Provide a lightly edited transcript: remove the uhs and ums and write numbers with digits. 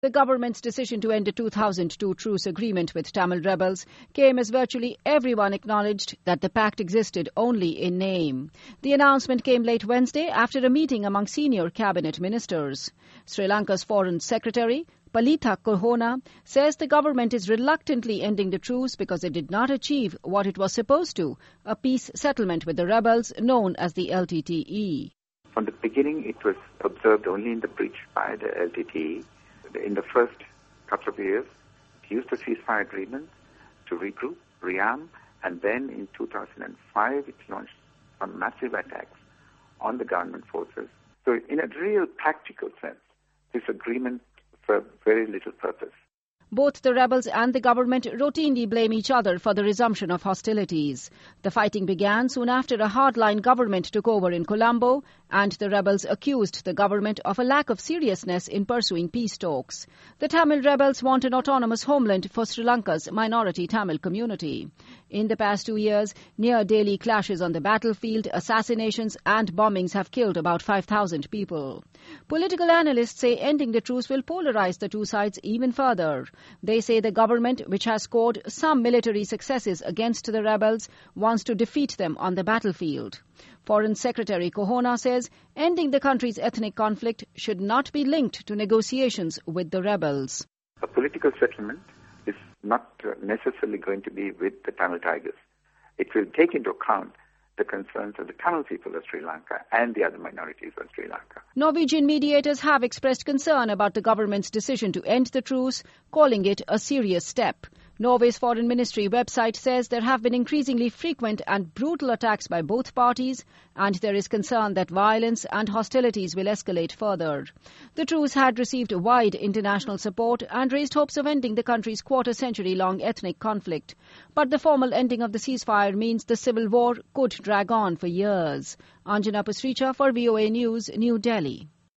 The government's decision to end a 2002 truce agreement with Tamil rebels came as virtually everyone acknowledged that the pact existed only in name. The announcement came late Wednesday after a meeting among senior cabinet ministers. Sri Lanka's Foreign Secretary, Palitha Kohona, says the government is reluctantly ending the truce because it did not achieve what it was supposed to, a peace settlement with the rebels known as the LTTE. From the beginning, it was observed only in the breach by the LTTE. In the first couple of years, it used the ceasefire agreement to regroup, rearm, and then in 2005, it launched some massive attacks on the government forces. So in a real practical sense, this agreement served very little purpose. Both the rebels and the government routinely blame each other for the resumption of hostilities. The fighting began soon after a hardline government took over in Colombo, and the rebels accused the government of a lack of seriousness in pursuing peace talks. The Tamil rebels want an autonomous homeland for Sri Lanka's minority Tamil community. In the past 2 years, near-daily clashes on the battlefield, assassinations and bombings have killed about 5,000 people. Political analysts say ending the truce will polarize the two sides even further. They say the government, which has scored some military successes against the rebels, wants to defeat them on the battlefield. Foreign Secretary Kohona says ending the country's ethnic conflict should not be linked to negotiations with the rebels. A political settlement is not necessarily going to be with the Tamil Tigers. It will take into account the concerns of the Tamil people of Sri Lanka and the other minorities of Sri Lanka. Norwegian mediators have expressed concern about the government's decision to end the truce, calling it a serious step. Norway's Foreign Ministry website says there have been increasingly frequent and brutal attacks by both parties, and there is concern that violence and hostilities will escalate further. The truce had received wide international support and raised hopes of ending the country's quarter-century-long ethnic conflict. But the formal ending of the ceasefire means the civil war could drag on for years. Anjana Pasricha for VOA News, New Delhi.